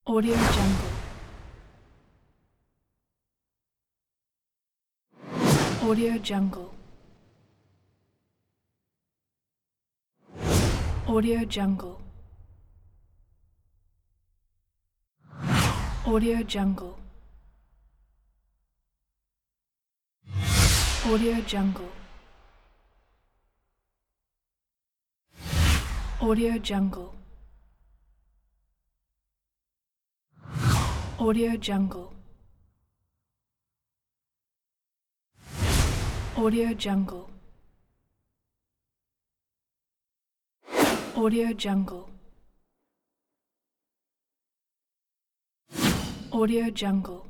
Audio Jungle. Audio Jungle. Audio Jungle. Audio Jungle. Audio Jungle. Audio Jungle. Audio Jungle. Audio Jungle. Audio Jungle. Audio Jungle.